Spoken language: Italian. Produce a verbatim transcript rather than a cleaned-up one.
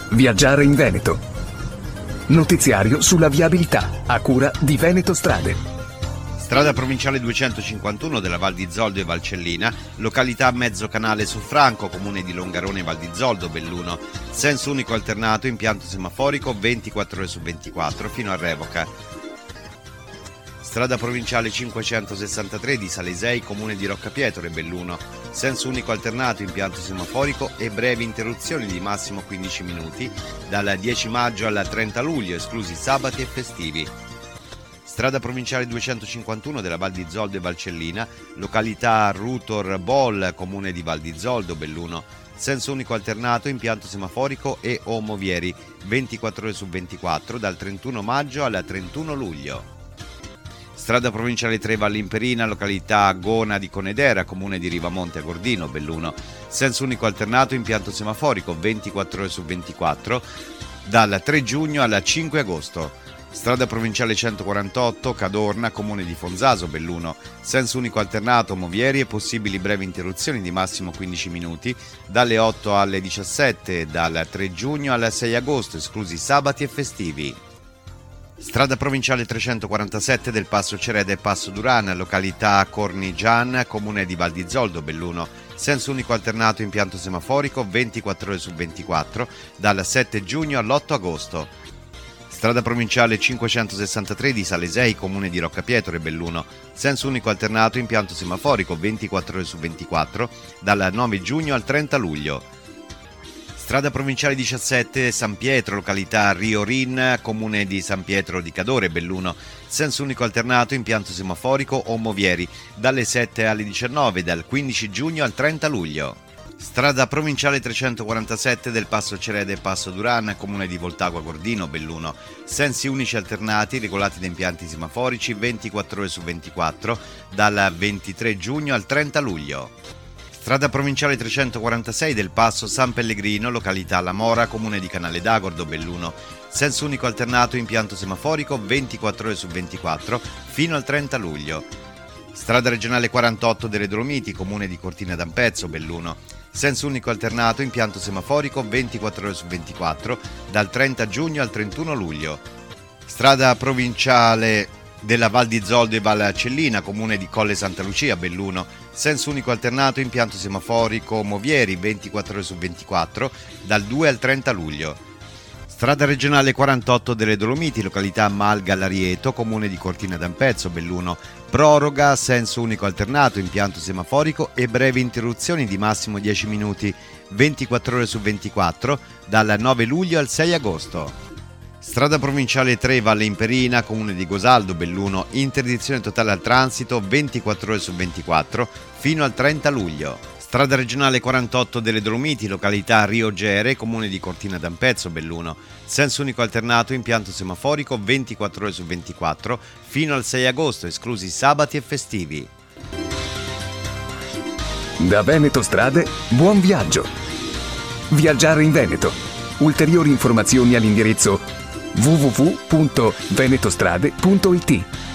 Viaggiare in Veneto. Notiziario sulla viabilità, a cura di Veneto Strade. Strada provinciale duecentocinquantuno della Val di Zoldo e Valcellina, località Mezzocanale su Franco, comune di Longarone Val di Zoldo, Belluno. Senso unico alternato, impianto semaforico ventiquattro ore su ventiquattro fino a revoca. Strada provinciale cinquecentosessantatré di Salesei, comune di Roccapietro e Belluno. Senso unico alternato, impianto semaforico e brevi interruzioni di massimo quindici minuti dal dieci maggio al trenta luglio, esclusi sabati e festivi. Strada provinciale duecentocinquantuno della Val di Zoldo e Valcellina, località Rutor Bol, comune di Val di Zoldo, Belluno. Senso unico alternato, impianto semaforico e o movieri, ventiquattro ore su ventiquattro dal trentuno maggio al trentuno luglio. Strada provinciale tre Vallimperina, località Gona di Conedera, comune di Rivamonte a Gordino, Belluno. Senso unico alternato, impianto semaforico, ventiquattro ore su ventiquattro dal tre giugno al cinque agosto. Strada provinciale centoquarantotto Cadorna, comune di Fonzaso, Belluno. Senso unico alternato, movieri e possibili brevi interruzioni di massimo quindici minuti dalle otto alle diciassette dal tre giugno al sei agosto, esclusi sabati e festivi. Strada provinciale trecentoquarantasette del Passo Cereda e Passo Duran, località Cornigian, comune di Val di Zoldo, Belluno. Senso unico alternato, impianto semaforico, ventiquattro ore su ventiquattro dal sette giugno all'otto agosto. Strada provinciale cinquecentosessantatré di Salesei, comune di Roccapietro e Belluno. Senso unico alternato, impianto semaforico, ventiquattro ore su ventiquattro dal nove giugno al trenta luglio. Strada provinciale diciassette San Pietro, località Riorin, comune di San Pietro di Cadore, Belluno. Senso unico alternato, impianto semaforico o movieri, dalle sette alle diciannove, dal quindici giugno al trenta luglio. Strada provinciale trecentoquarantasette del Passo Cereda e Passo Duran, comune di Voltagua Gordino, Belluno. Sensi unici alternati, regolati da impianti semaforici, ventiquattro ore su ventiquattro, dal ventitré giugno al trenta luglio. Strada provinciale trecentoquarantasei del Passo San Pellegrino, località La Mora, comune di Canale d'Agordo, Belluno. Senso unico alternato, impianto semaforico, ventiquattro ore su ventiquattro fino al trenta luglio. Strada regionale quarantotto delle Dolomiti, comune di Cortina d'Ampezzo, Belluno. Senso unico alternato, impianto semaforico, ventiquattro ore su ventiquattro dal trenta giugno al trentuno luglio. Strada provinciale della Val di Zoldo e Valcellina, comune di Colle Santa Lucia, Belluno. Senso unico alternato, impianto semaforico movieri, ventiquattro ore su ventiquattro dal due al trenta luglio. Strada regionale quarantotto delle Dolomiti, località Mal Gallarieto, comune di Cortina d'Ampezzo, Belluno. Proroga, senso unico alternato, impianto semaforico e brevi interruzioni di massimo dieci minuti, ventiquattro ore su ventiquattro dal nove luglio al sei agosto. Strada provinciale tre Vallimperina, comune di Gosaldo, Belluno, interdizione totale al transito, ventiquattro ore su ventiquattro fino al trenta luglio. Strada regionale quarantotto delle Dolomiti, località Rio Gere, comune di Cortina d'Ampezzo, Belluno. Senso unico alternato, impianto semaforico, ventiquattro ore su ventiquattro fino al sei agosto, esclusi sabati e festivi. Da Veneto Strade, buon viaggio! Viaggiare in Veneto. Ulteriori informazioni all'indirizzo w w w punto venetostrade punto i t.